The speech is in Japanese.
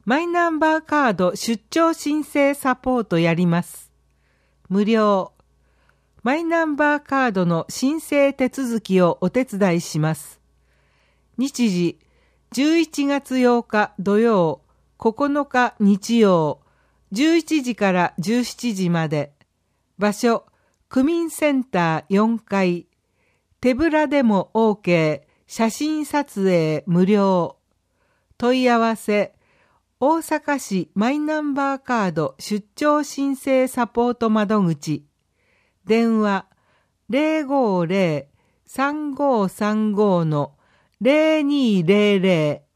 マイナンバーカード出張申請サポートやります。無料。マイナンバーカードの申請手続きをお手伝いします。日時、11月8日土曜、9日日曜、11時から17時まで。場所、区民センター4階。手ぶらでも OK。写真撮影無料。問い合わせ、大阪市マイナンバーカード出張申請サポート窓口。電話、050-3535-0200